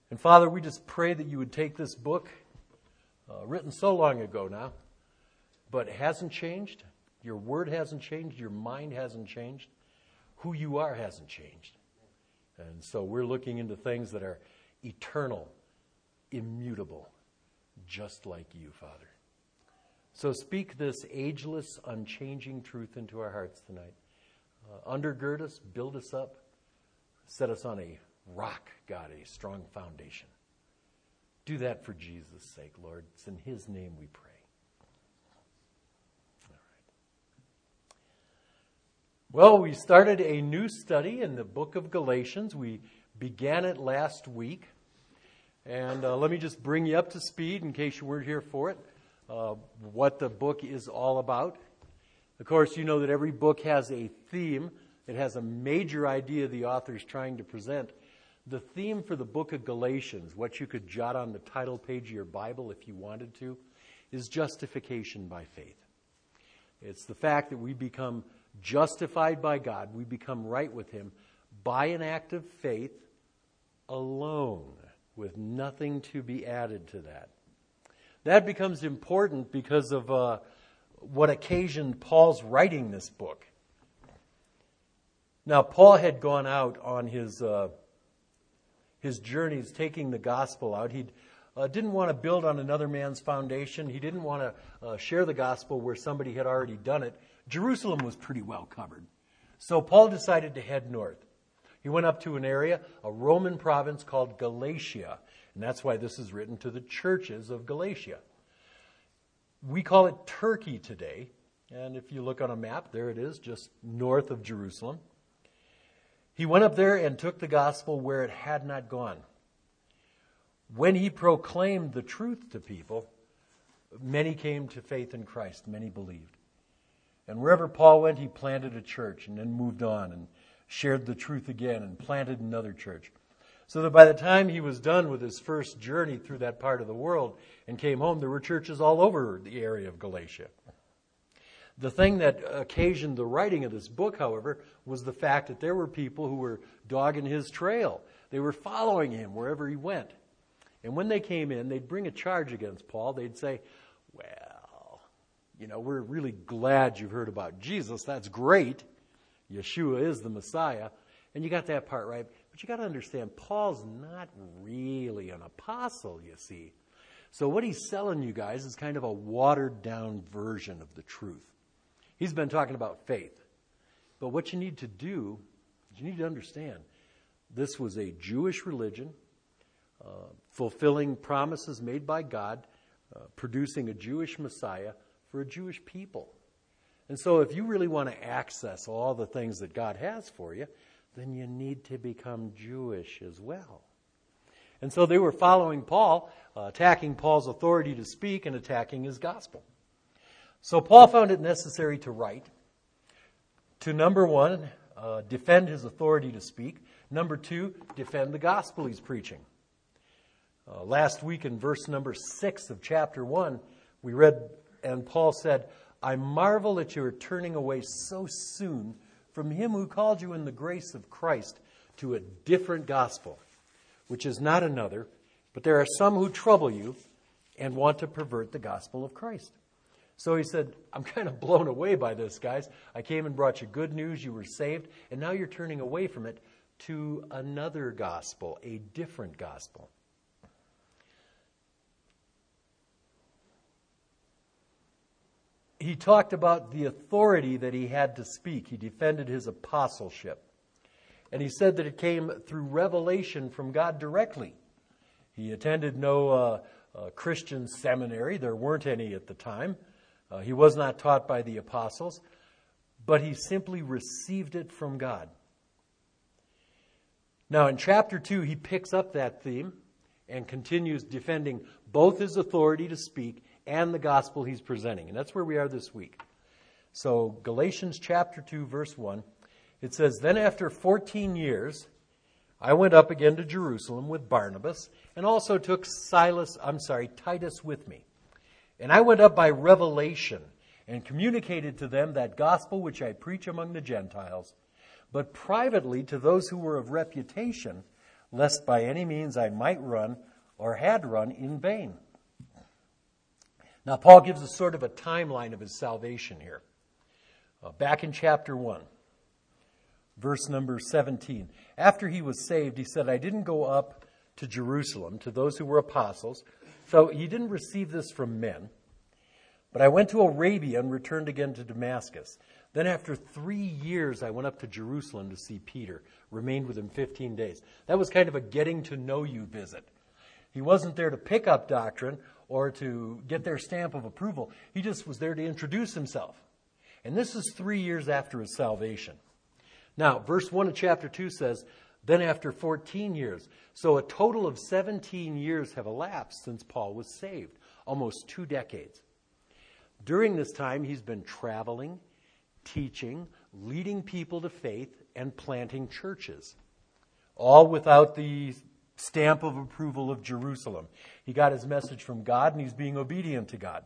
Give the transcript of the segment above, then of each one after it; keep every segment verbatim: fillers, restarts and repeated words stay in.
And Father, we just pray that you would take this book, uh, written so long ago now, but it hasn't changed. Your word hasn't changed. Your mind hasn't changed. Who you are hasn't changed. And so we're looking into things that are eternal, immutable, just like you, Father. So speak this ageless, unchanging truth into our hearts tonight. Uh, undergird us, build us up, set us on a rock, God, a strong foundation. Do that for Jesus' sake, Lord. It's in his name we pray. All right. Well, we started a new study in the book of Galatians. We began it last week. And uh, let me just bring you up to speed in case you weren't here for it, uh, what the book is all about. Of course, you know that every book has a theme. It has a major idea the author is trying to present. The theme for the book of Galatians, what you could jot on the title page of your Bible if you wanted to, is justification by faith. It's the fact that we become justified by God, we become right with him by an act of faith alone, with nothing to be added to that. That becomes important because of uh, what occasioned Paul's writing this book. Now, Paul had gone out on his uh, his journeys, taking the gospel out. He uh, didn't want to build on another man's foundation. He didn't want to uh, share the gospel where somebody had already done it. Jerusalem was pretty well covered. So Paul decided to head north. He went up to an area, a Roman province called Galatia. And that's why this is written to the churches of Galatia. We call it Turkey today. And if you look on a map, there it is, just north of Jerusalem. He went up there and took the gospel where it had not gone. When he proclaimed the truth to people, many came to faith in Christ. Many believed. And wherever Paul went, he planted a church and then moved on and shared the truth again and planted another church. So that by the time he was done with his first journey through that part of the world and came home, there were churches all over the area of Galatia. The thing that occasioned the writing of this book, however, was the fact that there were people who were dogging his trail. They were following him wherever he went. And when they came in, they'd bring a charge against Paul. They'd say, well, you know, we're really glad you've heard about Jesus. That's great. Yeshua is the Messiah. And you got that part right. But you got to understand, Paul's not really an apostle, you see. So what he's selling you guys is kind of a watered-down version of the truth. He's been talking about faith. But what you need to do, is you need to understand, this was a Jewish religion, uh, fulfilling promises made by God, uh, producing a Jewish Messiah for a Jewish people. And so if you really want to access all the things that God has for you, then you need to become Jewish as well. And so they were following Paul, uh, attacking Paul's authority to speak and attacking his gospel. So Paul found it necessary to write, to number one, uh, defend his authority to speak. Number two, defend the gospel he's preaching. Uh, last week in verse number six of chapter one, we read, and Paul said, I marvel that you are turning away so soon from him who called you in the grace of Christ to a different gospel, which is not another, but there are some who trouble you and want to pervert the gospel of Christ. So he said, I'm kind of blown away by this, guys. I came and brought you good news. You were saved. And now you're turning away from it to another gospel, a different gospel. He talked about the authority that he had to speak. He defended his apostleship. And he said that it came through revelation from God directly. He attended no uh, uh, Christian seminary. There weren't any at the time. Uh, he was not taught by the apostles, but he simply received it from God. Now in chapter two, he picks up that theme and continues defending both his authority to speak and the gospel he's presenting. And that's where we are this week. So Galatians chapter two, verse one, it says, Then after fourteen years, I went up again to Jerusalem with Barnabas and also took Silas, I'm sorry, Titus with me. And I went up by revelation and communicated to them that gospel which I preach among the Gentiles, but privately to those who were of reputation, lest by any means I might run or had run in vain. Now, Paul gives us sort of a timeline of his salvation here. Uh, back in chapter one, verse number seventeen. After he was saved, he said, I didn't go up to Jerusalem, to those who were apostles. So he didn't receive this from men. But I went to Arabia and returned again to Damascus. Then after three years, I went up to Jerusalem to see Peter. Remained with him fifteen days. That was kind of a getting to know you visit. He wasn't there to pick up doctrine or to get their stamp of approval. He just was there to introduce himself. And this is three years after his salvation. Now, verse one of chapter two says, then after fourteen years. So a total of seventeen years have elapsed since Paul was saved. Almost two decades. During this time, he's been traveling, teaching, leading people to faith, and planting churches. All without the stamp of approval of Jerusalem. He got his message from God, and he's being obedient to God.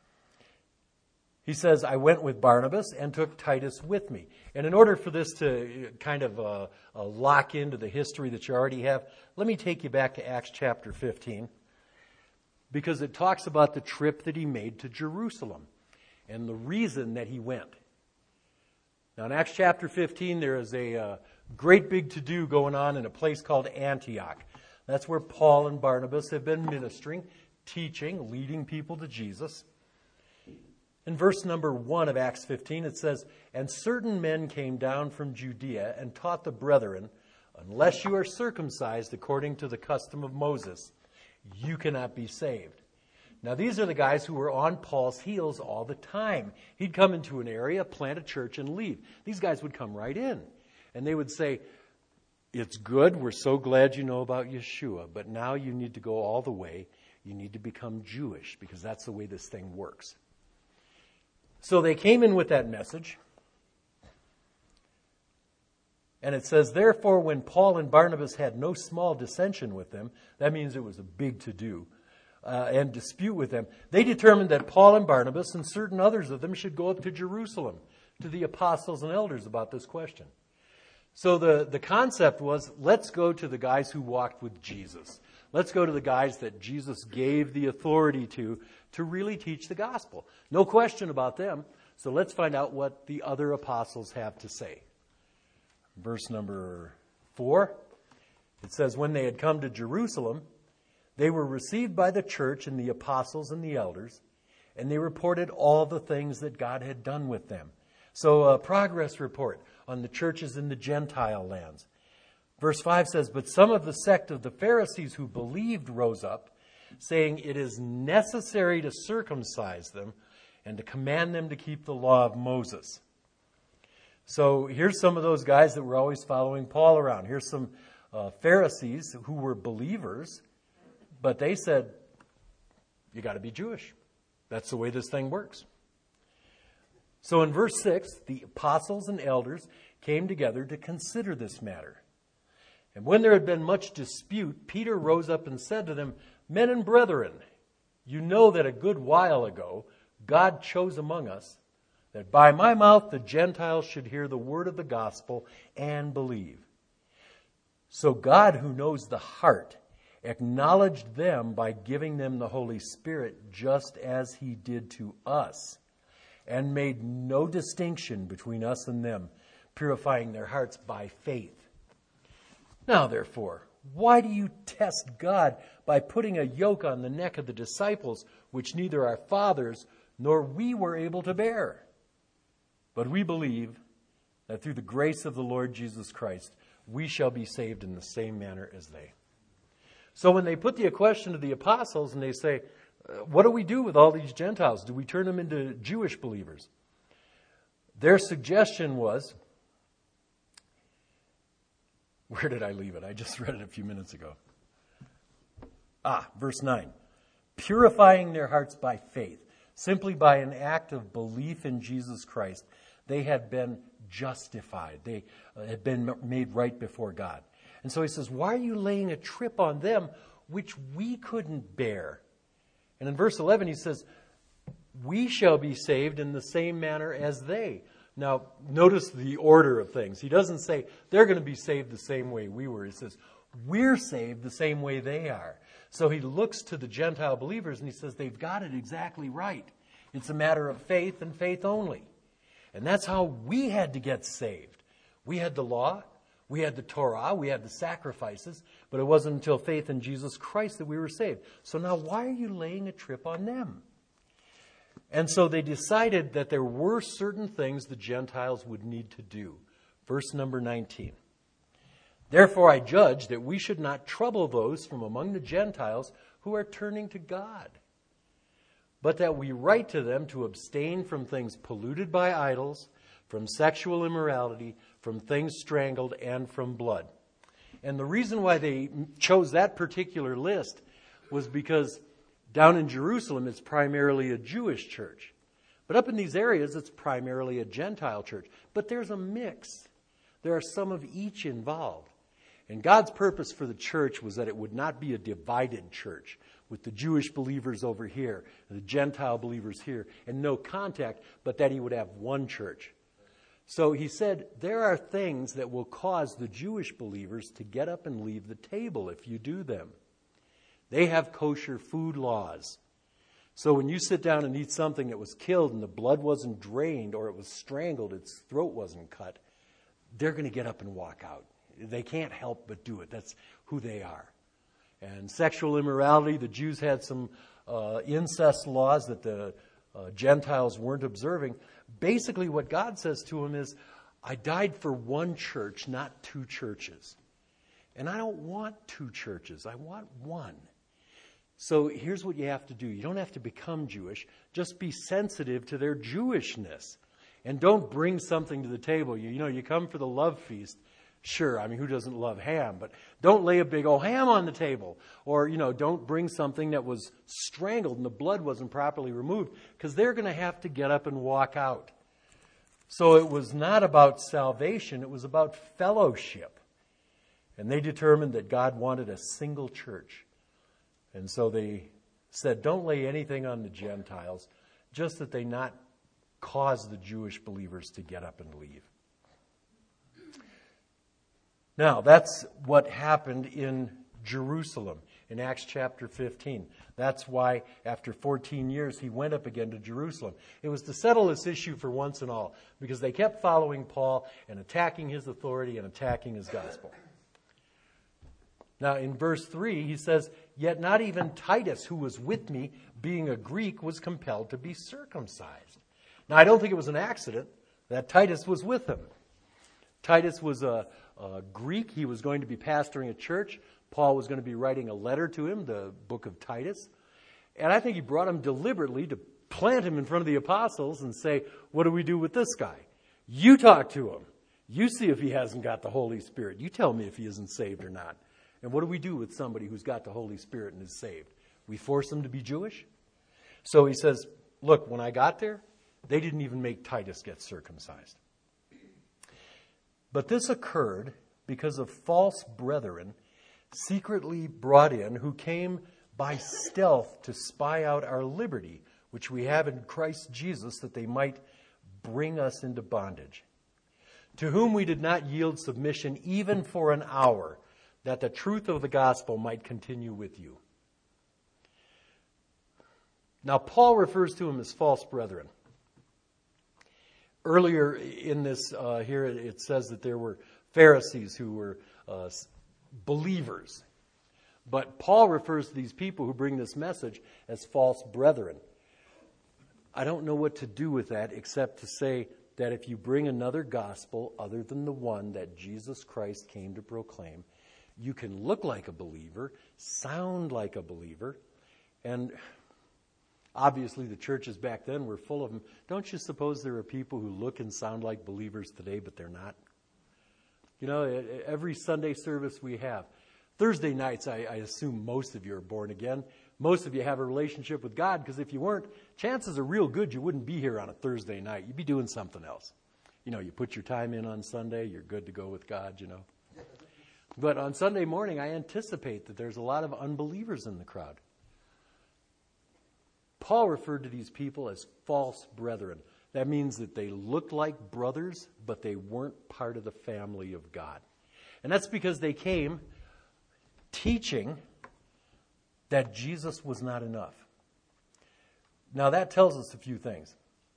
He says, I went with Barnabas and took Titus with me. And in order for this to kind of uh, uh, lock into the history that you already have, let me take you back to Acts chapter fifteen, because it talks about the trip that he made to Jerusalem and the reason that he went. Now, in Acts chapter fifteen, there is a uh, great big to-do going on in a place called Antioch. That's where Paul and Barnabas have been ministering, teaching, leading people to Jesus. In verse number one of Acts fifteen, it says, and certain men came down from Judea and taught the brethren, unless you are circumcised according to the custom of Moses, you cannot be saved. Now, these are the guys who were on Paul's heels all the time. He'd come into an area, plant a church, and leave. These guys would come right in. And they would say, it's good, we're so glad you know about Yeshua, but now you need to go all the way. You need to become Jewish, because that's the way this thing works. So they came in with that message. And it says, therefore, when Paul and Barnabas had no small dissension with them, that means it was a big to-do, uh, and dispute with them, they determined that Paul and Barnabas and certain others of them should go up to Jerusalem, to the apostles and elders about this question. So the, the concept was, let's go to the guys who walked with Jesus. Let's go to the guys that Jesus gave the authority to, to really teach the gospel. No question about them. So let's find out what the other apostles have to say. Verse number four, it says, when they had come to Jerusalem, they were received by the church and the apostles and the elders, and they reported all the things that God had done with them. So a progress report on the churches in the Gentile lands. Verse five says, but some of the sect of the Pharisees who believed rose up, saying it is necessary to circumcise them and to command them to keep the law of Moses. So here's some of those guys that were always following Paul around. Here's some uh, Pharisees who were believers, but they said, you got to be Jewish. That's the way this thing works. So in verse six, the apostles and elders came together to consider this matter. And when there had been much dispute, Peter rose up and said to them, men and brethren, you know that a good while ago God chose among us that by my mouth the Gentiles should hear the word of the gospel and believe. So God, who knows the heart, acknowledged them by giving them the Holy Spirit just as he did to us, and made no distinction between us and them, purifying their hearts by faith. Now, therefore, why do you test God by putting a yoke on the neck of the disciples, which neither our fathers nor we were able to bear? But we believe that through the grace of the Lord Jesus Christ, we shall be saved in the same manner as they. So when they put the question to the apostles and they say, what do we do with all these Gentiles? Do we turn them into Jewish believers? Their suggestion was, where did I leave it? I just read it a few minutes ago. Ah, verse nine. Purifying their hearts by faith, simply by an act of belief in Jesus Christ, they had been justified. They uh, had been made right before God. And so he says, why are you laying a trip on them which we couldn't bear? And in verse eleven he says, we shall be saved in the same manner as they. Now, notice the order of things. He doesn't say they're going to be saved the same way we were. He says, we're saved the same way they are. So he looks to the Gentile believers and he says they've got it exactly right. It's a matter of faith and faith only. And that's how we had to get saved. We had the law, we had the Torah, we had the sacrifices, but it wasn't until faith in Jesus Christ that we were saved. So now why are you laying a trip on them? And so they decided that there were certain things the Gentiles would need to do. Verse number nineteen. Therefore I judge that we should not trouble those from among the Gentiles who are turning to God, but that we write to them to abstain from things polluted by idols, from sexual immorality, from things strangled, and from blood. And the reason why they chose that particular list was because down in Jerusalem it's primarily a Jewish church. But up in these areas it's primarily a Gentile church. But there's a mix. There are some of each involved. And God's purpose for the church was that it would not be a divided church with the Jewish believers over here, and the Gentile believers here, and no contact, but that he would have one church. So he said, there are things that will cause the Jewish believers to get up and leave the table if you do them. They have kosher food laws. So when you sit down and eat something that was killed and the blood wasn't drained or it was strangled, its throat wasn't cut, they're going to get up and walk out. They can't help but do it. That's who they are. And sexual immorality, the Jews had some uh, incest laws that the uh, Gentiles weren't observing. Basically what God says to them is, I died for one church, not two churches. And I don't want two churches. I want one. So here's what you have to do. You don't have to become Jewish. Just be sensitive to their Jewishness. And don't bring something to the table. You, you know, you come for the love feast. Sure, I mean, who doesn't love ham? But don't lay a big old ham on the table. Or, you know, don't bring something that was strangled and the blood wasn't properly removed, because they're going to have to get up and walk out. So it was not about salvation, it was about fellowship. And they determined that God wanted a single church. And so they said, don't lay anything on the Gentiles, just that they not cause the Jewish believers to get up and leave. Now, that's what happened in Jerusalem in Acts chapter fifteen. That's why after fourteen years he went up again to Jerusalem. It was to settle this issue for once and all, because they kept following Paul and attacking his authority and attacking his gospel. Now, in verse three, he says, yet not even Titus, who was with me, being a Greek, was compelled to be circumcised. Now, I don't think it was an accident that Titus was with him. Titus was a Uh, Greek. He was going to be pastoring a church. Paul was going to be writing a letter to him, the book of Titus. And I think he brought him deliberately to plant him in front of the apostles and say, what do we do with this guy? You talk to him. You see if he hasn't got the Holy Spirit. You tell me if he isn't saved or not. And what do we do with somebody who's got the Holy Spirit and is saved? We force them to be Jewish? So he says, look, when I got there, they didn't even make Titus get circumcised. But this occurred because of false brethren secretly brought in, who came by stealth to spy out our liberty, which we have in Christ Jesus, that they might bring us into bondage. To whom we did not yield submission even for an hour, that the truth of the gospel might continue with you. Now, Paul refers to them as false brethren. Earlier in this, uh, here it says that there were Pharisees who were uh, believers. But Paul refers to these people who bring this message as false brethren. I don't know what to do with that except to say that if you bring another gospel other than the one that Jesus Christ came to proclaim, you can look like a believer, sound like a believer, and obviously the churches back then were full of them. Don't you suppose there are people who look and sound like believers today, but they're not? You know, every Sunday service we have, Thursday nights, I, I assume most of you are born again. Most of you have a relationship with God, because if you weren't, chances are real good you wouldn't be here on a Thursday night. You'd be doing something else. You know, you put your time in on Sunday, you're good to go with God, you know. But on Sunday morning, I anticipate that there's a lot of unbelievers in the crowd. Paul referred to these people as false brethren. That means that they looked like brothers, but they weren't part of the family of God. And that's because they came teaching that Jesus was not enough. Now that tells us a few things.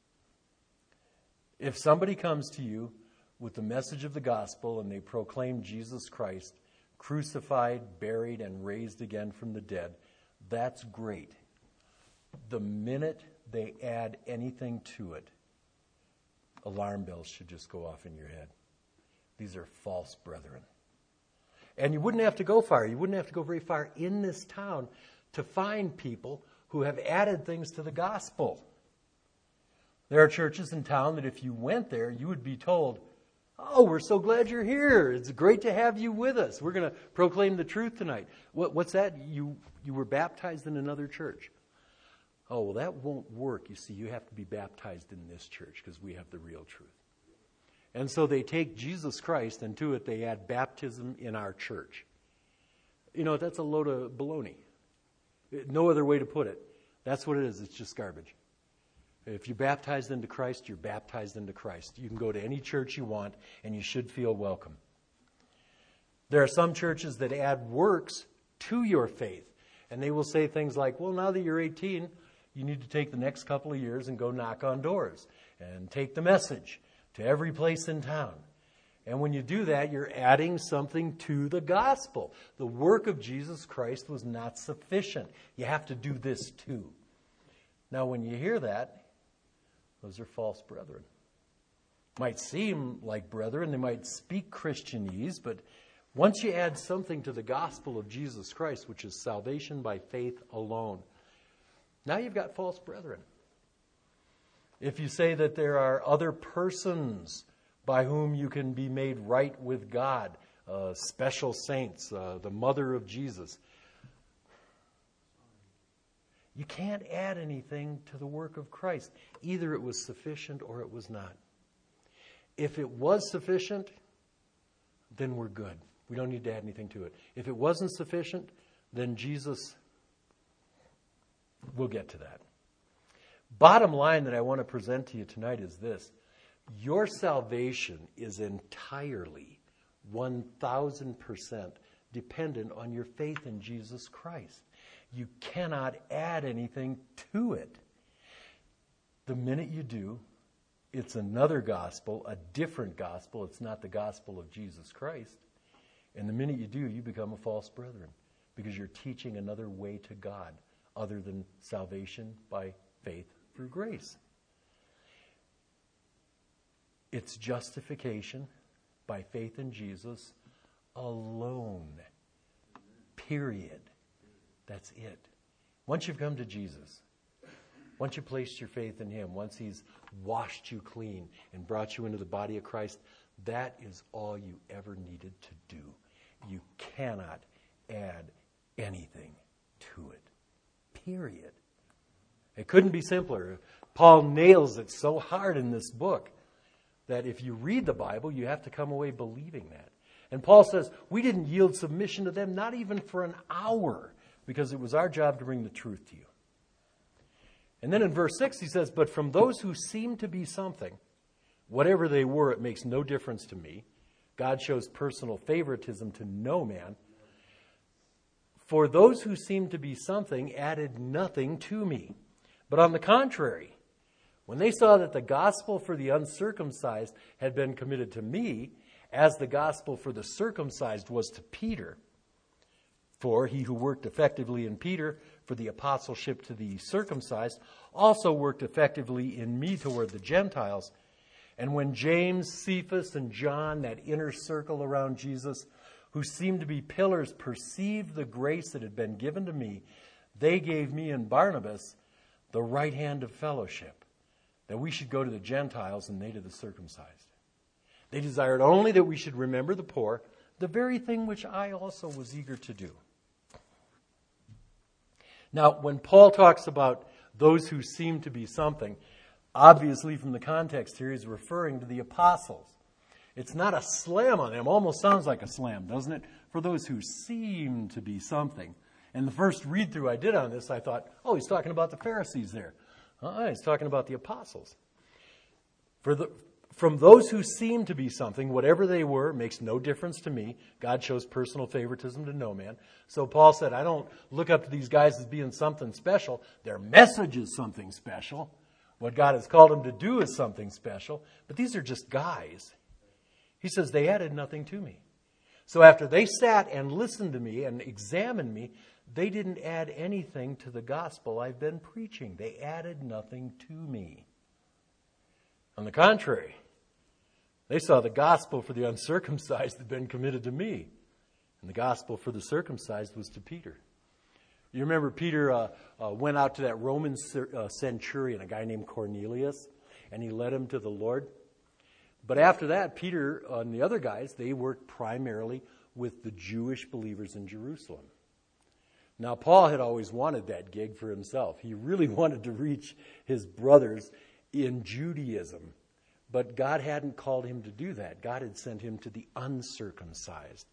If somebody comes to you with the message of the gospel and they proclaim Jesus Christ, crucified, buried, and raised again from the dead, that's great. The minute they add anything to it, alarm bells should just go off in your head. These are false brethren. And you wouldn't have to go far. You wouldn't have to go very far in this town to find people who have added things to the gospel. There are churches in town that if you went there, you would be told, oh, we're so glad you're here. It's great to have you with us. We're going to proclaim the truth tonight. What, what's that? You, you were baptized in another church. Oh, well, that won't work. You see, you have to be baptized in this church because we have the real truth. And so they take Jesus Christ, and to it they add baptism in our church. You know, that's a load of baloney. No other way to put it. That's what it is. It's just garbage. If you're baptized into Christ, you're baptized into Christ. You can go to any church you want, and you should feel welcome. There are some churches that add works to your faith. And they will say things like, well, now that you're eighteen, you need to take the next couple of years and go knock on doors and take the message to every place in town. And when you do that, you're adding something to the gospel. The work of Jesus Christ was not sufficient. You have to do this too. Now, when you hear that, those are false brethren. Might seem like brethren, they might speak Christianese, but once you add something to the gospel of Jesus Christ, which is salvation by faith alone, now you've got false brethren. If you say that there are other persons by whom you can be made right with God, uh, special saints, uh, the mother of Jesus, you can't add anything to the work of Christ. Either it was sufficient or it was not. If it was sufficient, then we're good. We don't need to add anything to it. If it wasn't sufficient, then Jesus, we'll get to that. Bottom line that I want to present to you tonight is this. Your salvation is entirely, one thousand percent dependent on your faith in Jesus Christ. You cannot add anything to it. The minute you do, it's another gospel, a different gospel. It's not the gospel of Jesus Christ. And the minute you do, you become a false brethren because you're teaching another way to God other than salvation by faith through grace. It's justification by faith in Jesus alone. Period. That's it. Once you've come to Jesus, once you placed your faith in Him, once He's washed you clean and brought you into the body of Christ, that is all you ever needed to do. You cannot add anything to it. Period. It couldn't be simpler. Paul nails it so hard in this book that if you read the Bible, you have to come away believing that. And Paul says, we didn't yield submission to them, not even for an hour, because it was our job to bring the truth to you. And then in verse six he says, but from those who seem to be something, whatever they were, it makes no difference to me. God shows personal favoritism to no man. For those who seemed to be something added nothing to me. But on the contrary, when they saw that the gospel for the uncircumcised had been committed to me, as the gospel for the circumcised was to Peter, for he who worked effectively in Peter for the apostleship to the circumcised also worked effectively in me toward the Gentiles. And when James, Cephas, and John, that inner circle around Jesus, who seemed to be pillars, perceived the grace that had been given to me, they gave me and Barnabas the right hand of fellowship, that we should go to the Gentiles and they to the circumcised. They desired only that we should remember the poor, the very thing which I also was eager to do. Now, when Paul talks about those who seem to be something, obviously from the context here, he's referring to the apostles. It's not a slam on them. Almost sounds like a slam, doesn't it? For those who seem to be something. And the first read-through I did on this, I thought, oh, he's talking about the Pharisees there. Uh-uh, he's talking about the apostles. For the, from those who seem to be something, whatever they were, makes no difference to me. God shows personal favoritism to no man. So Paul said, I don't look up to these guys as being something special. Their message is something special. What God has called them to do is something special. But these are just guys. He says, they added nothing to me. So after they sat and listened to me and examined me, they didn't add anything to the gospel I've been preaching. They added nothing to me. On the contrary, they saw the gospel for the uncircumcised had been committed to me. And the gospel for the circumcised was to Peter. You remember Peter uh, uh, went out to that Roman uh, centurion, a guy named Cornelius, and he led him to the Lord. But after that, Peter and the other guys, they worked primarily with the Jewish believers in Jerusalem. Now, Paul had always wanted that gig for himself. He really wanted to reach his brothers in Judaism. But God hadn't called him to do that. God had sent him to the uncircumcised.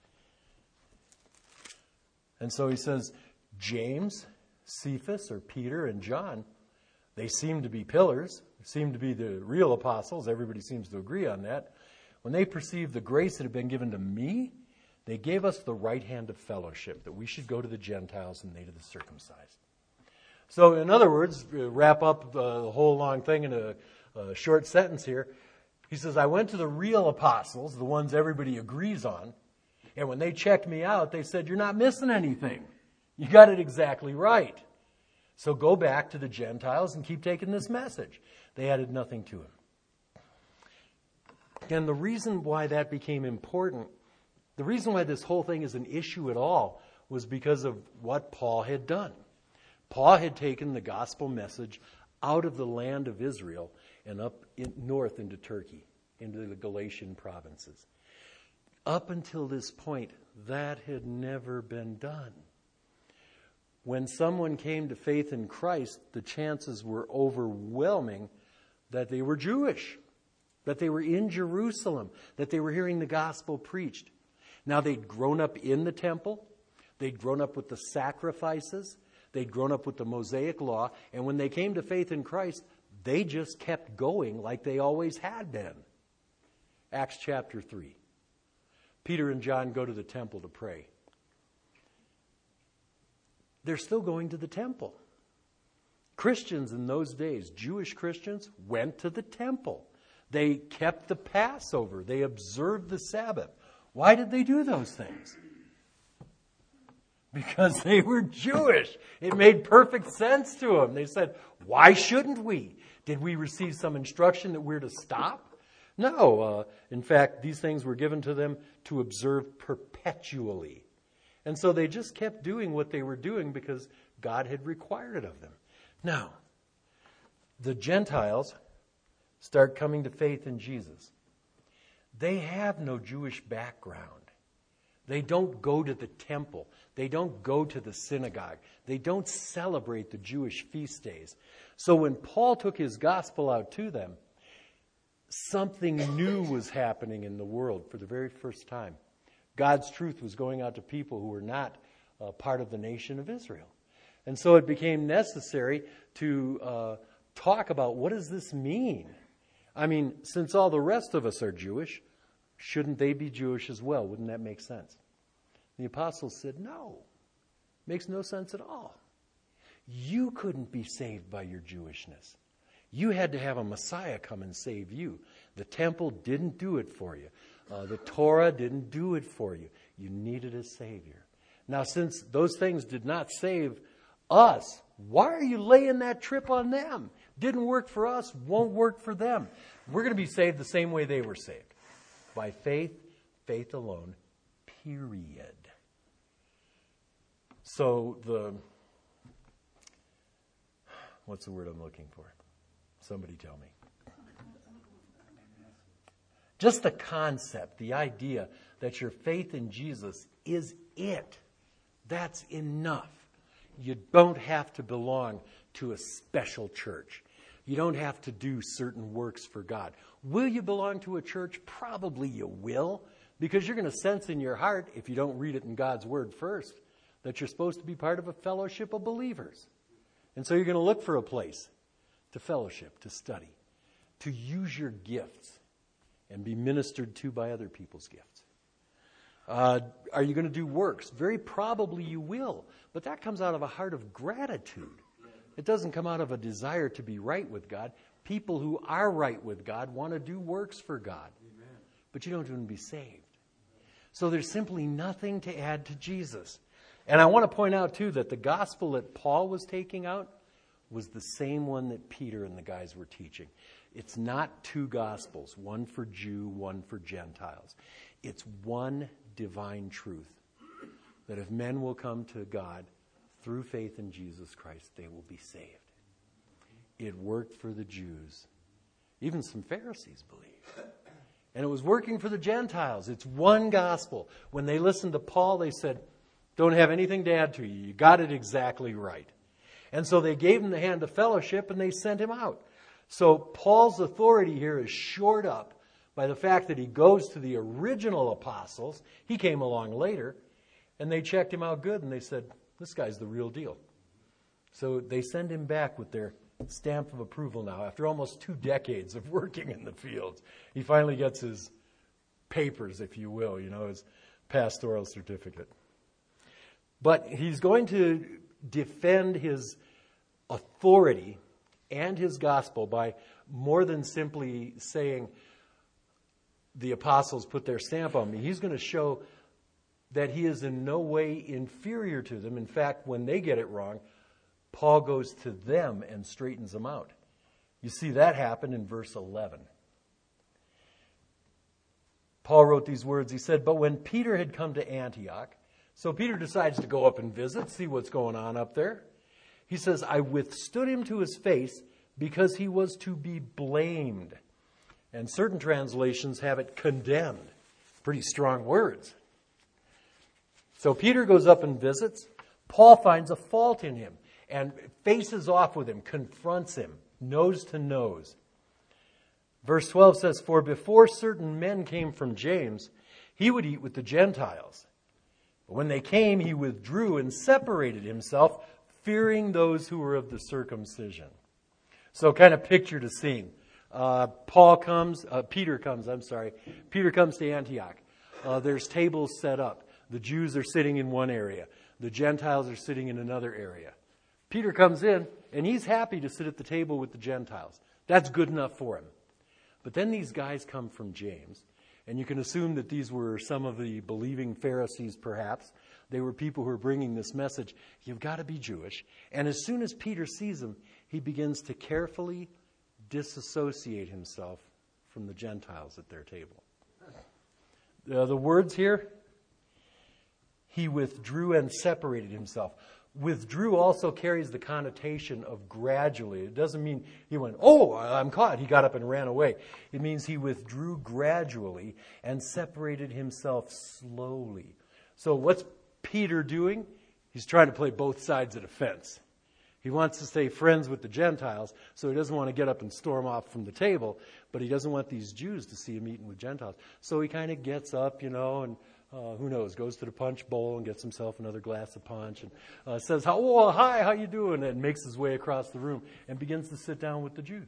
And so he says, James, Cephas, or Peter, and John, they seem to be pillars, seem to be the real apostles. Everybody seems to agree on that. When they perceived the grace that had been given to me, they gave us the right hand of fellowship, that we should go to the Gentiles and they to the circumcised. So in other words, wrap up uh, the whole long thing in a, a short sentence here. He says, I went to the real apostles, the ones everybody agrees on, and when they checked me out, they said, you're not missing anything. You got it exactly right. So go back to the Gentiles and keep taking this message. They added nothing to him. And the reason why that became important, the reason why this whole thing is an issue at all, was because of what Paul had done. Paul had taken the gospel message out of the land of Israel and up in, north into Turkey, into the Galatian provinces. Up until this point, that had never been done. When someone came to faith in Christ, the chances were overwhelming that they were Jewish, that they were in Jerusalem, that they were hearing the gospel preached. Now, they'd grown up in the temple. They'd grown up with the sacrifices. They'd grown up with the Mosaic law. And when they came to faith in Christ, they just kept going like they always had been. Acts chapter three. Peter and John go to the temple to pray. They're still going to the temple. Christians in those days, Jewish Christians, went to the temple. They kept the Passover. They observed the Sabbath. Why did they do those things? Because they were Jewish. It made perfect sense to them. They said, why shouldn't we? Did we receive some instruction that we're to stop? No. Uh, in fact, these things were given to them to observe perpetually. And so they just kept doing what they were doing because God had required it of them. Now, the Gentiles start coming to faith in Jesus. They have no Jewish background. They don't go to the temple. They don't go to the synagogue. They don't celebrate the Jewish feast days. So when Paul took his gospel out to them, something new was happening in the world for the very first time. God's truth was going out to people who were not uh, part of the nation of Israel. And so it became necessary to uh, talk about, what does this mean? I mean, since all the rest of us are Jewish, shouldn't they be Jewish as well? Wouldn't that make sense? The apostles said, no, makes no sense at all. You couldn't be saved by your Jewishness. You had to have a Messiah come and save you. The temple didn't do it for you. Uh, the Torah didn't do it for you. You needed a Savior. Now, since those things did not save us, why are you laying that trip on them? Didn't work for us, won't work for them. We're going to be saved the same way they were saved. By faith, faith alone, period. So the, what's the word I'm looking for? Somebody tell me. Just the concept, the idea that your faith in Jesus is it. That's enough. You don't have to belong to a special church. You don't have to do certain works for God. Will you belong to a church? Probably you will, because you're going to sense in your heart, if you don't read it in God's Word first, that you're supposed to be part of a fellowship of believers. And so you're going to look for a place to fellowship, to study, to use your gifts. and be ministered to by other people's gifts. Uh, are you going to do works? Very probably you will, but that comes out of a heart of gratitude. It doesn't come out of a desire to be right with God. People who are right with God want to do works for God, Amen. But you don't want to be saved. So there's simply nothing to add to Jesus. And I want to point out, too, that the gospel that Paul was taking out was the same one that Peter and the guys were teaching. It's not two gospels, one for Jew, one for Gentiles. It's one divine truth, that if men will come to God through faith in Jesus Christ, they will be saved. It worked for the Jews. Even some Pharisees believed. And it was working for the Gentiles. It's one gospel. When they listened to Paul, they said, don't have anything to add to you. You got it exactly right. And so they gave him the hand of fellowship and they sent him out. So Paul's authority here is shored up by the fact that he goes to the original apostles. He came along later, and they checked him out good, and they said, this guy's the real deal. So they send him back with their stamp of approval now. After almost two decades of working in the fields, he finally gets his papers, if you will, you know, his pastoral certificate. But he's going to defend his authority and his gospel by more than simply saying the apostles put their stamp on me. He's going to show that he is in no way inferior to them. In fact, when they get it wrong, Paul goes to them and straightens them out. You see that happen in verse eleven. Paul wrote these words. He said, but when Peter had come to Antioch, so Peter decides to go up and visit, see what's going on up there. He says, I withstood him to his face because he was to be blamed. And certain translations have it condemned. Pretty strong words. So Peter goes up and visits. Paul finds a fault in him and faces off with him, confronts him, nose to nose. Verse twelve says, for before certain men came from James, he would eat with the Gentiles. But when they came, he withdrew and separated himself, fearing those who were of the circumcision. So kind of picture the scene. Uh, Paul comes, uh, Peter comes, I'm sorry. Peter comes to Antioch. Uh, there's tables set up. The Jews are sitting in one area. The Gentiles are sitting in another area. Peter comes in, and he's happy to sit at the table with the Gentiles. That's good enough for him. But then these guys come from James, and you can assume that these were some of the believing Pharisees, perhaps. They were people who were bringing this message. You've got to be Jewish. And as soon as Peter sees them, he begins to carefully disassociate himself from the Gentiles at their table. Uh, the words here, he withdrew and separated himself. Withdrew also carries the connotation of gradually. It doesn't mean he went, oh, I'm caught. He got up and ran away. It means he withdrew gradually and separated himself slowly. So what's Peter doing? He's trying to play both sides of the fence. He wants to stay friends with the Gentiles, so he doesn't want to get up and storm off from the table, but he doesn't want these Jews to see him eating with Gentiles. So he kind of gets up, you know, and uh, who knows, goes to the punch bowl and gets himself another glass of punch and uh, says, oh, hi, how you doing? And makes his way across the room and begins to sit down with the Jews.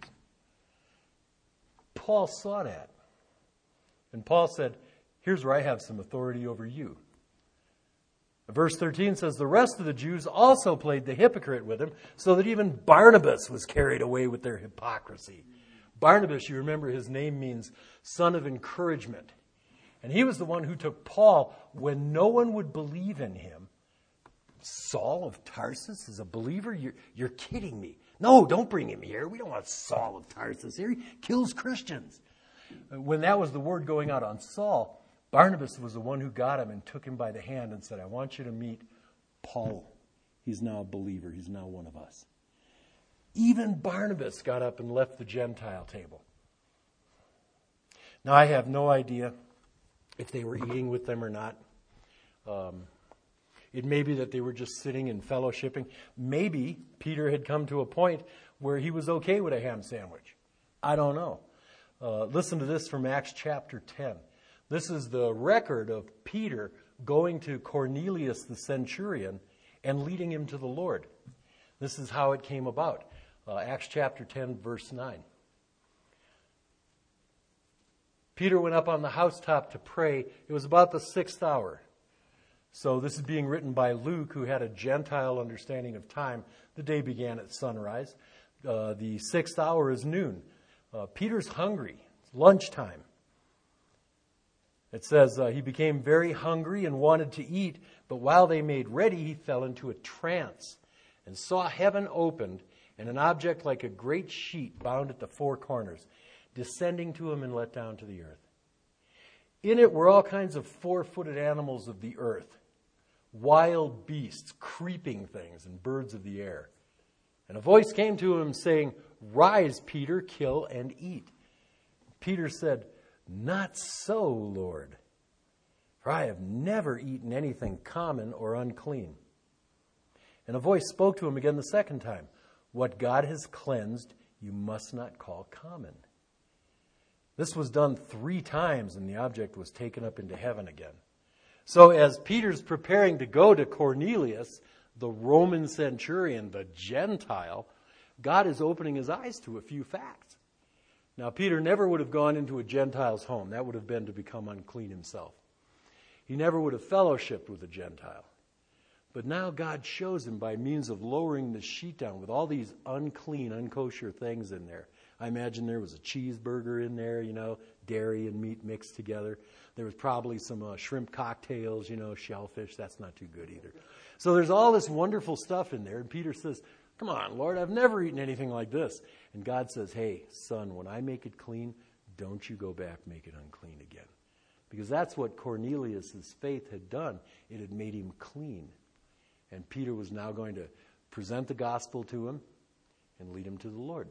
Paul saw that. And Paul said, here's where I have some authority over you. Verse thirteen says, the rest of the Jews also played the hypocrite with him, so that even Barnabas was carried away with their hypocrisy. Barnabas, you remember, his name means son of encouragement. And he was the one who took Paul when no one would believe in him. Saul of Tarsus is a believer? You're, you're kidding me. No, don't bring him here. We don't want Saul of Tarsus here. He kills Christians. When that was the word going out on Saul, Barnabas was the one who got him and took him by the hand and said, I want you to meet Paul. He's now a believer. He's now one of us. Even Barnabas got up and left the Gentile table. Now, I have no idea if they were eating with them or not. Um, it may be that they were just sitting and fellowshipping. Maybe Peter had come to a point where he was okay with a ham sandwich. I don't know. Uh, listen to this from Acts chapter ten. This is the record of Peter going to Cornelius the centurion and leading him to the Lord. This is how it came about. Uh, Acts chapter ten, verse nine. Peter went up on the housetop to pray. It was about the sixth hour. So this is being written by Luke, who had a Gentile understanding of time. The day began at sunrise. Uh, the sixth hour is noon. Uh, Peter's hungry. It's lunchtime. It says uh, he became very hungry and wanted to eat, but while they made ready, he fell into a trance and saw heaven opened and an object like a great sheet bound at the four corners, descending to him and let down to the earth. In it were all kinds of four-footed animals of the earth, wild beasts, creeping things, and birds of the air. And a voice came to him saying, "Rise, Peter, kill and eat." Peter said, "Not so, Lord, for I have never eaten anything common or unclean." And a voice spoke to him again the second time, "What God has cleansed, you must not call common." This was done three times, and the object was taken up into heaven again. So as Peter's preparing to go to Cornelius, the Roman centurion, the Gentile, God is opening his eyes to a few facts. Now, Peter never would have gone into a Gentile's home. That would have been to become unclean himself. He never would have fellowshiped with a Gentile. But now God shows him by means of lowering the sheet down with all these unclean, unkosher things in there. I imagine there was a cheeseburger in there, you know, dairy and meat mixed together. There was probably some uh, shrimp cocktails, you know, shellfish. That's not too good either. So there's all this wonderful stuff in there. And Peter says, "Come on, Lord, I've never eaten anything like this." And God says, "Hey, son, when I make it clean, don't you go back make it unclean again." Because that's what Cornelius' faith had done. It had made him clean. And Peter was now going to present the gospel to him and lead him to the Lord.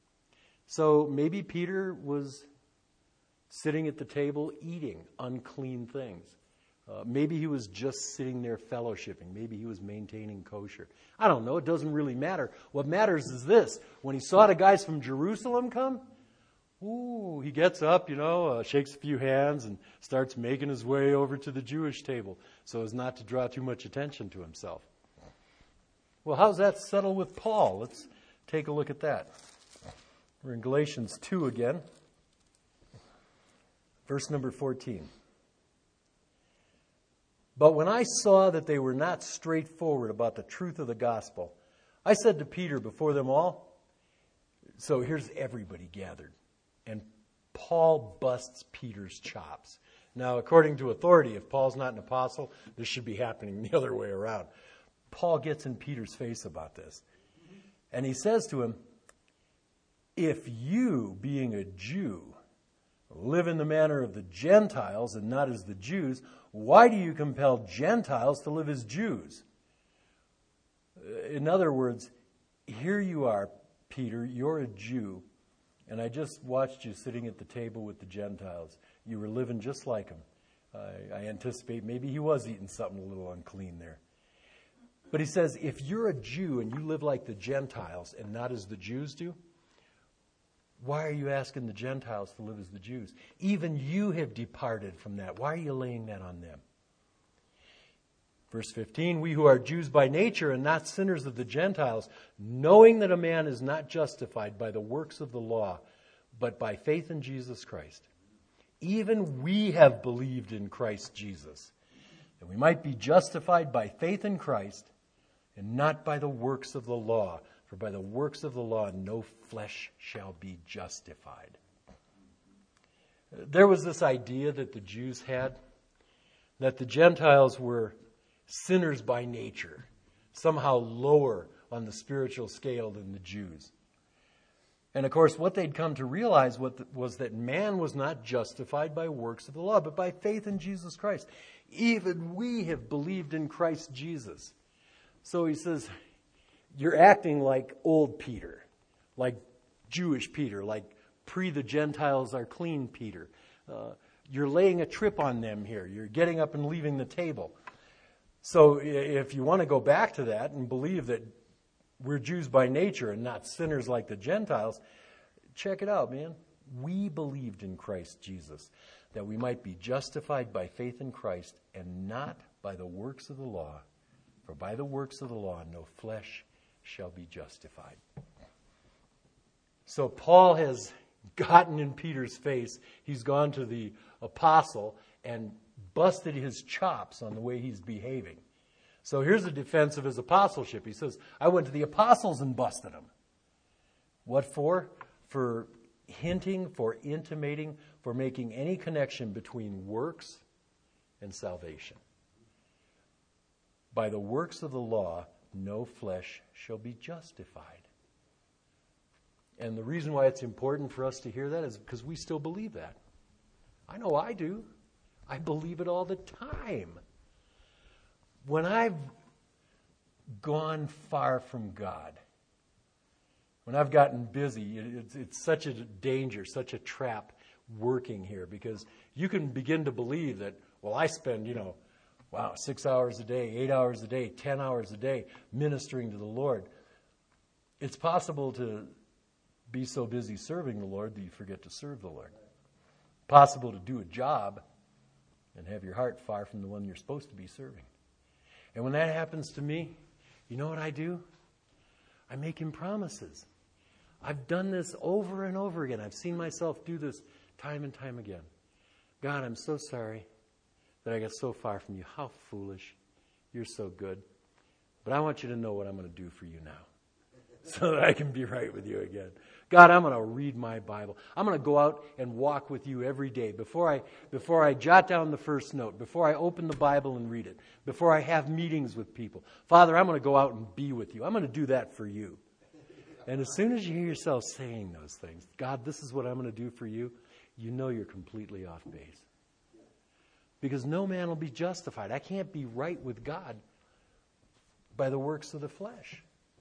So maybe Peter was sitting at the table eating unclean things. Uh, maybe he was just sitting there fellowshipping. Maybe he was maintaining kosher. I don't know. It doesn't really matter. What matters is this. When he saw the guys from Jerusalem come, ooh, he gets up, you know, uh, shakes a few hands and starts making his way over to the Jewish table so as not to draw too much attention to himself. Well, how's that settle with Paul? Let's take a look at that. We're in Galatians two again. Verse number fourteen. "But when I saw that they were not straightforward about the truth of the gospel, I said to Peter before them all," so here's everybody gathered, and Paul busts Peter's chops. Now, according to authority, if Paul's not an apostle, this should be happening the other way around. Paul gets in Peter's face about this. And he says to him, "If you, being a Jew, live in the manner of the Gentiles and not as the Jews, why do you compel Gentiles to live as Jews?" In other words, here you are, Peter, you're a Jew, and I just watched you sitting at the table with the Gentiles. You were living just like them. I, I anticipate maybe he was eating something a little unclean there. But he says, if you're a Jew and you live like the Gentiles and not as the Jews do, why are you asking the Gentiles to live as the Jews? Even you have departed from that. Why are you laying that on them? Verse fifteen, "We who are Jews by nature and not sinners of the Gentiles, knowing that a man is not justified by the works of the law, but by faith in Jesus Christ. Even we have believed in Christ Jesus, that we might be justified by faith in Christ and not by the works of the law. For by the works of the law, no flesh shall be justified." There was this idea that the Jews had, that the Gentiles were sinners by nature, somehow lower on the spiritual scale than the Jews. And of course, what they'd come to realize was that man was not justified by works of the law, but by faith in Jesus Christ. Even we have believed in Christ Jesus. So he says, you're acting like old Peter, like Jewish Peter, like pre the Gentiles are clean Peter. Uh, you're laying a trip on them here. You're getting up and leaving the table. So if you want to go back to that and believe that we're Jews by nature and not sinners like the Gentiles, check it out, man. We believed in Christ Jesus, that we might be justified by faith in Christ and not by the works of the law. For by the works of the law, no flesh shall be justified. So Paul has gotten in Peter's face. He's gone to the apostle and busted his chops on the way he's behaving. So here's a defense of his apostleship. He says, I went to the apostles and busted them. What for? For hinting, for intimating, for making any connection between works and salvation. By the works of the law, no flesh shall be justified. And the reason why it's important for us to hear that is because we still believe that. I know I do. I believe it all the time. When I've gone far from God, when I've gotten busy, it's, it's such a danger, such a trap working here, because you can begin to believe that, well, I spend, you know, wow, six hours a day, eight hours a day, ten hours a day ministering to the Lord. It's possible to be so busy serving the Lord that you forget to serve the Lord. Possible to do a job and have your heart far from the one you're supposed to be serving. And when that happens to me, you know what I do? I make him promises. I've done this over and over again. I've seen myself do this time and time again. God, I'm so sorry that I got so far from you. How foolish. You're so good. But I want you to know what I'm going to do for you now, so that I can be right with you again. God, I'm going to read my Bible. I'm going to go out and walk with you every day. Before I before I jot down the first note, before I open the Bible and read it, before I have meetings with people. Father, I'm going to go out and be with you. I'm going to do that for you. And as soon as you hear yourself saying those things, God, this is what I'm going to do for you, you know you're completely off base. Because no man will be justified. I can't be right with God by the works of the flesh.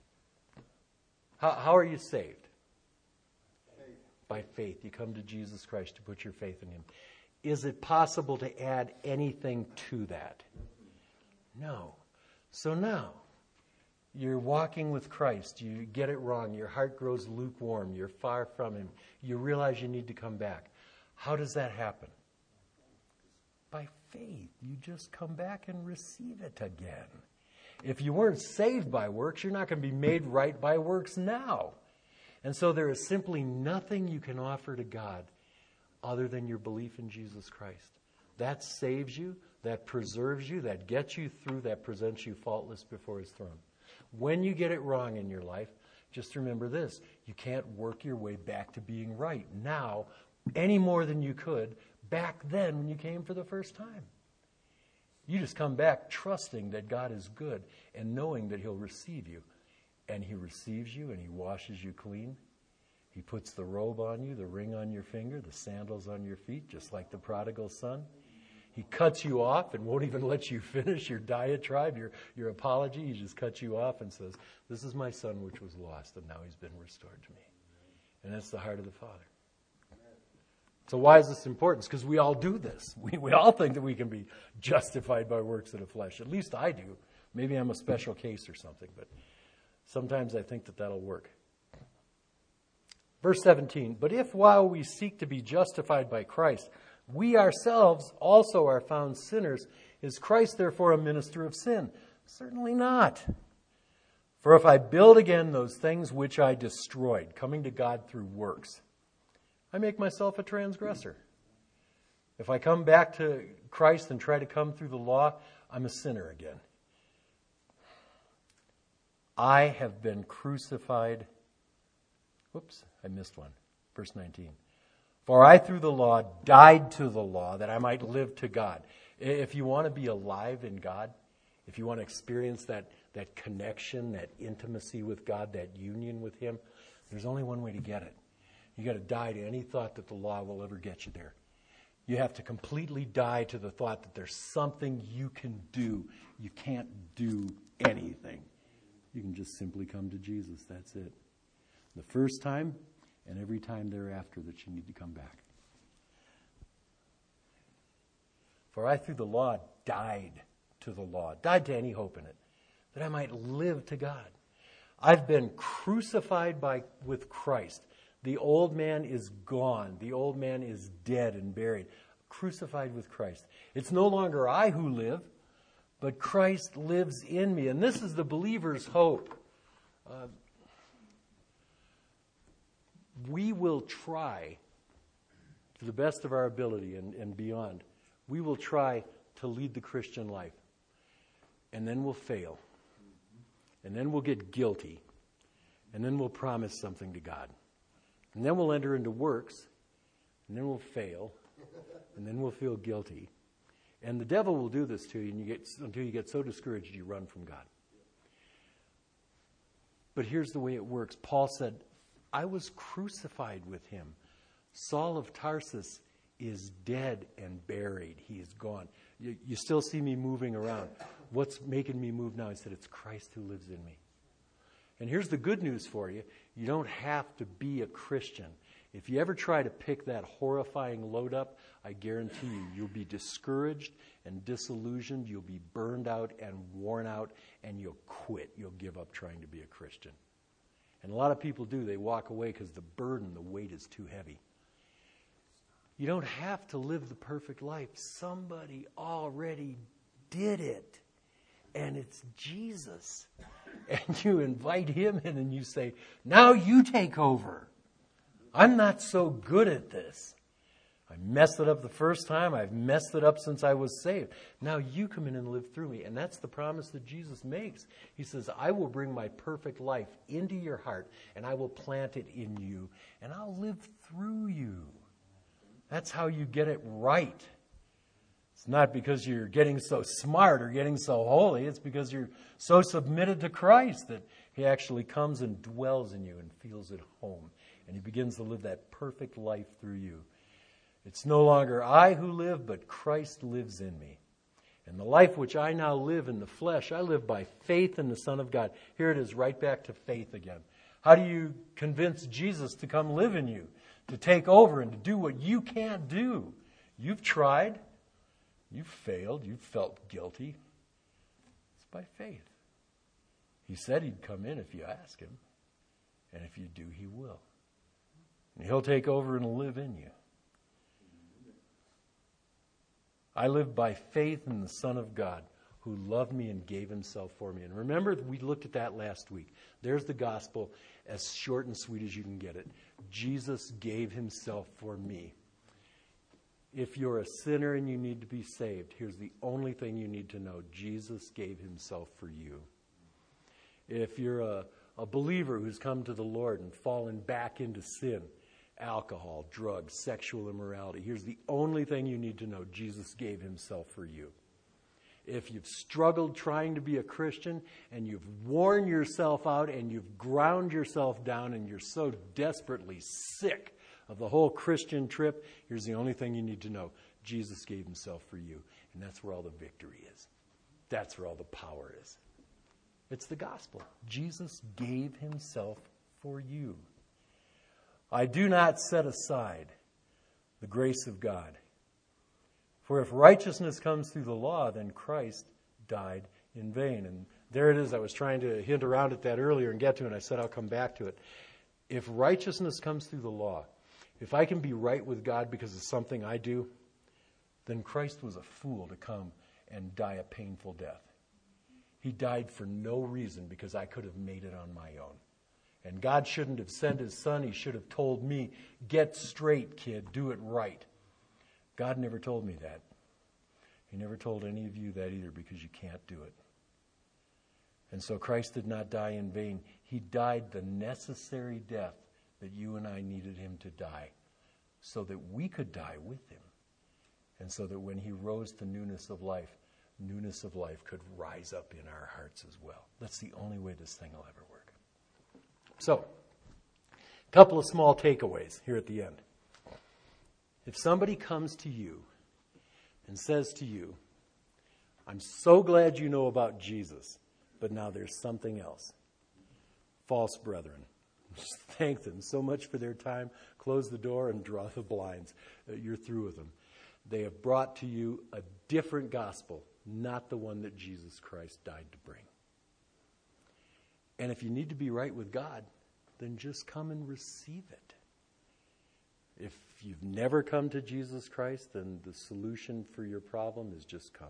How, how are you saved? Faith. By faith. You come to Jesus Christ to put your faith in him. Is it possible to add anything to that? No. So now, you're walking with Christ. You get it wrong. Your heart grows lukewarm. You're far from him. You realize you need to come back. How does that happen? By faith. You just come back and receive it again. If you weren't saved by works, you're not going to be made right by works now. And so there is simply nothing you can offer to God other than your belief in Jesus Christ. That saves you, that preserves you, that gets you through, that presents you faultless before his throne. When you get it wrong in your life, just remember this: you can't work your way back to being right now any more than you could back then when you came for the first time. You just come back trusting that God is good and knowing that he'll receive you. And he receives you and he washes you clean. He puts the robe on you, the ring on your finger, the sandals on your feet, just like the prodigal son. He cuts you off and won't even let you finish your diatribe, your, your apology. He just cuts you off and says, this is my son which was lost, and now he's been restored to me. And that's the heart of the Father. So why is this important? It's because we all do this. We, we all think that we can be justified by works of the flesh. At least I do. Maybe I'm a special case or something, but sometimes I think that that'll work. Verse seventeen, but if while we seek to be justified by Christ, we ourselves also are found sinners, is Christ therefore a minister of sin? Certainly not. For if I build again those things which I destroyed, coming to God through works, I make myself a transgressor. If I come back to Christ and try to come through the law, I'm a sinner again. I have been crucified. Whoops, I missed one. Verse nineteen. For I through the law died to the law that I might live to God. If you want to be alive in God, if you want to experience that, that connection, that intimacy with God, that union with him, there's only one way to get it. You got to die to any thought that the law will ever get you there. You have to completely die to the thought that there's something you can do. You can't do anything. You can just simply come to Jesus. That's it. The first time and every time thereafter that you need to come back. For I through the law died to the law, died to any hope in it, that I might live to God. I've been crucified by with Christ. The old man is gone. The old man is dead and buried. Crucified with Christ. It's no longer I who live, but Christ lives in me. And this is the believer's hope. Uh, we will try, to the best of our ability and, and beyond, we will try to lead the Christian life. And then we'll fail. And then we'll get guilty. And then we'll promise something to God. And then we'll enter into works. And then we'll fail. And then we'll feel guilty. And the devil will do this to you, and you get, until you get so discouraged you run from God. But here's the way it works. Paul said, I was crucified with him. Saul of Tarsus is dead and buried. He is gone. You, you still see me moving around. What's making me move now? He said, it's Christ who lives in me. And here's the good news for you. You don't have to be a Christian. If you ever try to pick that horrifying load up, I guarantee you, you'll be discouraged and disillusioned. You'll be burned out and worn out, and you'll quit. You'll give up trying to be a Christian. And a lot of people do. They walk away because the burden, the weight is too heavy. You don't have to live the perfect life. Somebody already did it. And it's Jesus. And you invite him in and you say, now you take over. I'm not so good at this. I messed it up the first time. I've messed it up since I was saved. Now you come in and live through me. And that's the promise that Jesus makes. He says, I will bring my perfect life into your heart, and I will plant it in you, and I'll live through you. That's how you get it right. It's not because you're getting so smart or getting so holy. It's because you're so submitted to Christ that he actually comes and dwells in you and feels at home. And he begins to live that perfect life through you. It's no longer I who live, but Christ lives in me. And the life which I now live in the flesh, I live by faith in the Son of God. Here it is, right back to faith again. How do you convince Jesus to come live in you, to take over and to do what you can't do? You've tried. You've failed. You've felt guilty. It's by faith. He said he'd come in if you ask him. And if you do, he will. And he'll take over and live in you. I live by faith in the Son of God, who loved me and gave himself for me. And remember, we looked at that last week. There's the gospel, as short and sweet as you can get it. Jesus gave himself for me. If you're a sinner and you need to be saved, here's the only thing you need to know. Jesus gave himself for you. If you're a, a believer who's come to the Lord and fallen back into sin, alcohol, drugs, sexual immorality, here's the only thing you need to know. Jesus gave himself for you. If you've struggled trying to be a Christian and you've worn yourself out and you've ground yourself down and you're so desperately sick of the whole Christian trip, here's the only thing you need to know. Jesus gave himself for you. And that's where all the victory is. That's where all the power is. It's the gospel. Jesus gave himself for you. I do not set aside the grace of God. For if righteousness comes through the law, then Christ died in vain. And there it is. I was trying to hint around at that earlier and get to it, and I said I'll come back to it. If righteousness comes through the law, if I can be right with God because of something I do, then Christ was a fool to come and die a painful death. He died for no reason because I could have made it on my own. And God shouldn't have sent his son. He should have told me, get straight, kid, do it right. God never told me that. He never told any of you that either, because you can't do it. And so Christ did not die in vain. He died the necessary death that you and I needed him to die, so that we could die with him. And so that when he rose to newness of life, newness of life could rise up in our hearts as well. That's the only way this thing will ever work. So, a couple of small takeaways here at the end. If somebody comes to you and says to you, I'm so glad you know about Jesus, but now there's something else. False brethren. Thank them so much for their time. Close the door and draw the blinds. You're through with them. They have brought to you a different gospel, not the one that Jesus Christ died to bring. And if you need to be right with God, then just come and receive it. If you've never come to Jesus Christ, then the solution for your problem is just come.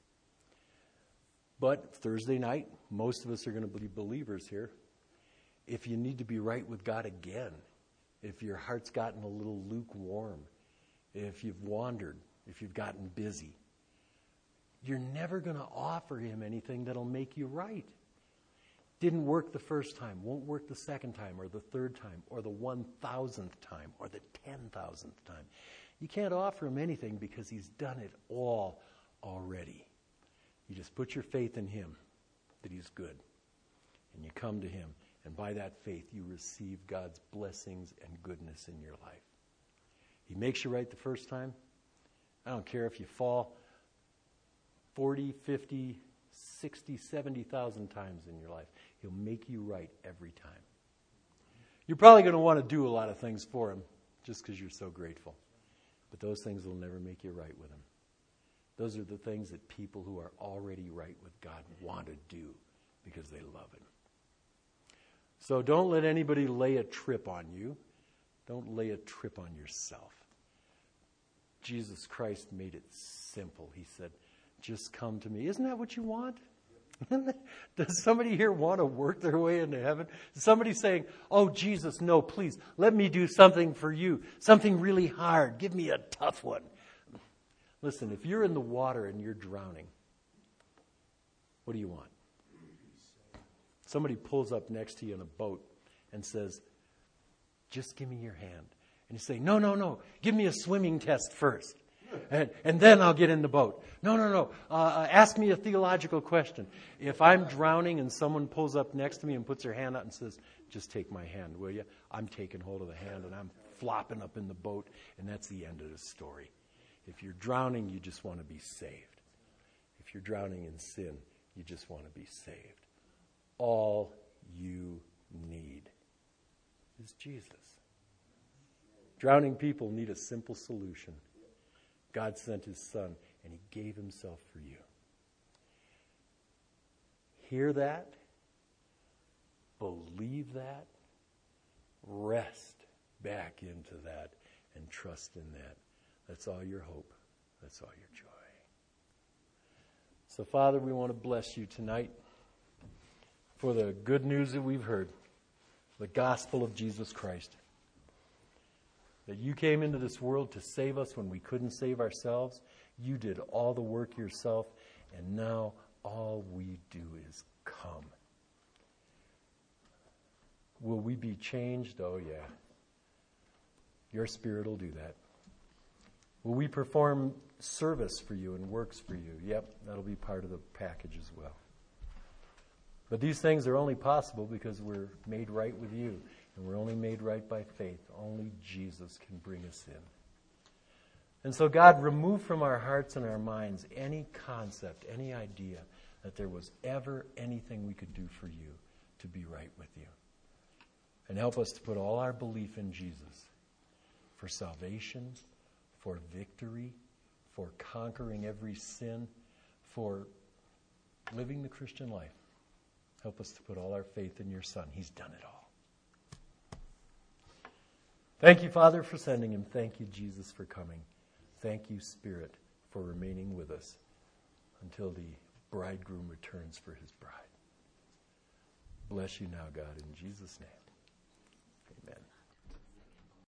But Thursday night, most of us are going to be believers here. If you need to be right with God again, if your heart's gotten a little lukewarm, if you've wandered, if you've gotten busy, you're never going to offer him anything that'll make you right. Didn't work the first time, won't work the second time, or the third time, or the one thousandth time, or the ten thousandth time. You can't offer him anything because he's done it all already. You just put your faith in him, that he's good. And you come to him, and by that faith you receive God's blessings and goodness in your life. He makes you right the first time. I don't care if you fall forty, fifty, sixty, seventy thousand times in your life. He'll make you right every time. You're probably going to want to do a lot of things for him just because you're so grateful. But those things will never make you right with him. Those are the things that people who are already right with God want to do because they love him. So don't let anybody lay a trip on you. Don't lay a trip on yourself. Jesus Christ made it simple. He said, just come to me. Isn't that what you want? Does somebody here want to work their way into heaven? Somebody saying, oh, Jesus, no, please, let me do something for you. Something really hard. Give me a tough one. Listen, if you're in the water and you're drowning, what do you want? Somebody pulls up next to you in a boat and says, just give me your hand. And you say, no, no, no, give me a swimming test first. And, and then I'll get in the boat. No, no, no. Uh, ask me a theological question. If I'm drowning and someone pulls up next to me and puts their hand out and says, just take my hand, will you? I'm taking hold of the hand and I'm flopping up in the boat. And that's the end of the story. If you're drowning, you just want to be saved. If you're drowning in sin, you just want to be saved. All you need is Jesus. Drowning people need a simple solution. God sent his son, and he gave himself for you. Hear that, believe that, rest back into that, and trust in that. That's all your hope. That's all your joy. So, Father, we want to bless you tonight for the good news that we've heard, the gospel of Jesus Christ. That you came into this world to save us when we couldn't save ourselves. You did all the work yourself, and now all we do is come. Will we be changed? Oh, yeah. Your Spirit will do that. Will we perform service for you and works for you? Yep, that'll be part of the package as well. But these things are only possible because we're made right with you. And we're only made right by faith. Only Jesus can bring us in. And so, God, remove from our hearts and our minds any concept, any idea that there was ever anything we could do for you to be right with you. And help us to put all our belief in Jesus for salvation, for victory, for conquering every sin, for living the Christian life. Help us to put all our faith in your Son. He's done it all. Thank you, Father, for sending him. Thank you, Jesus, for coming. Thank you, Spirit, for remaining with us until the bridegroom returns for his bride. Bless you now, God, in Jesus' name.